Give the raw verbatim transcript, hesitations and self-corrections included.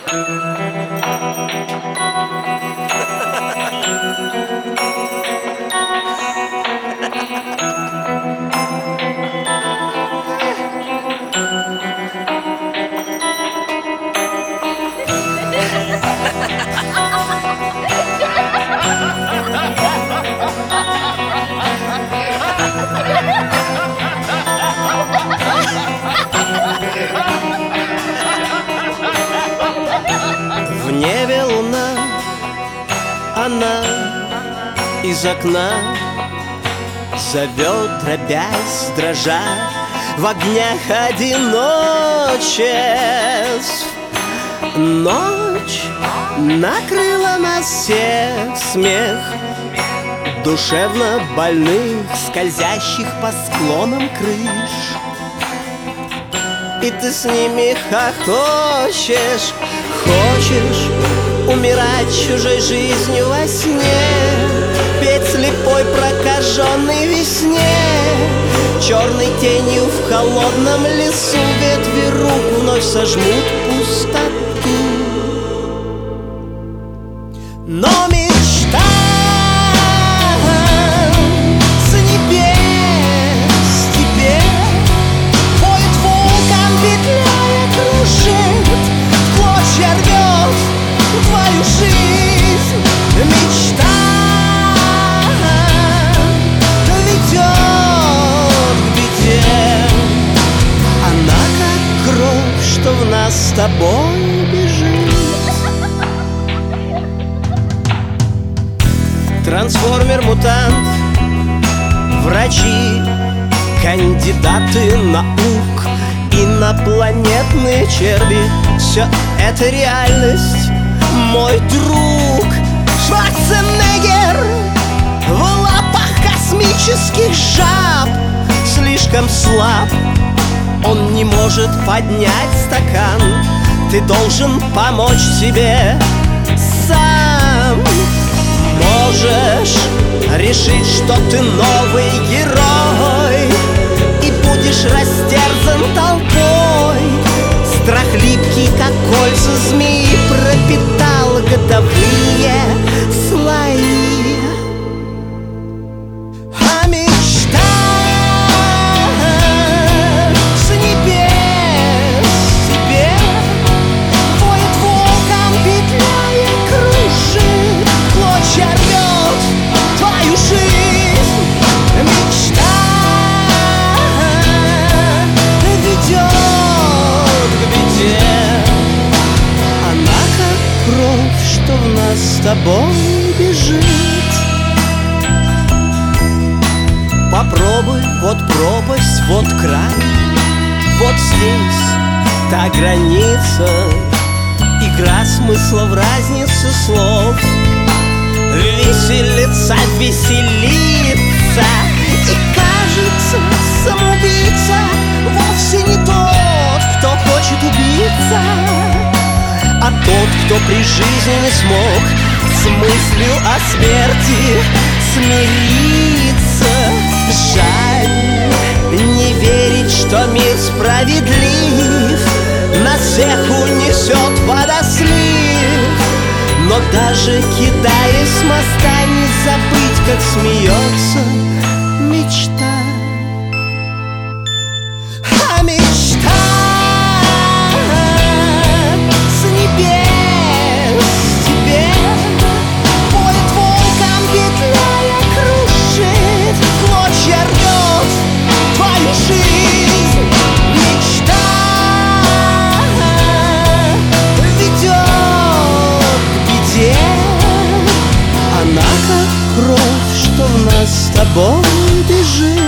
В небе луна, она из окна зовет, дробясь, дрожа в огнях одиночеств. Ночь накрыла нас всех, смех душевно больных, скользящих по склонам крыш. И ты с ними хохочешь, хочешь умирать чужой жизнью во сне, петь слепой прокаженной весне, черной тенью в холодном лесу ветви рук вновь сожмут пустоту. Но мечта с небес тебе поет волком, петляя, кружит, в клочья рвет твою жизнь. Мечта ведет к беде, она как кровь, что в нас с тобой бежит. Трансформер-мутант, врачи, кандидаты наук, инопланетные черви — все это реальность, мой друг. Шварценеггер в лапах космических жаб слишком слаб, он не может поднять стакан. Ты должен помочь себе сам. Можешь решить, что ты новый герой и будешь растерзан толпой. Страх липкий, как кольца змеи, пропитал годовые слои. А мечта с небес тебе поет волком, петляя, кружит, клочья рвет твою жизнь. Мечта ведет к беде, она как кровь, что в нас с тобой бежит. Попробуй, вот пропасть, вот край, вот здесь та граница, игра смысла в разнице слов. Виселица веселится, и кажется, самоубийца вовсе не тот, кто хочет убиться, а тот, кто при жизни не смог с мыслью о смерти смириться. Жаль не верить, что мир справедлив, нас всех унесет водослив. Но даже кидаясь с моста, не забыть, как смеется мечта. А мечта с небес тебе поет волком, петляя, кружит, клочья рвет твою жизнь. Мечта ведет к беде, она как кровь, что в нас с тобой бежит.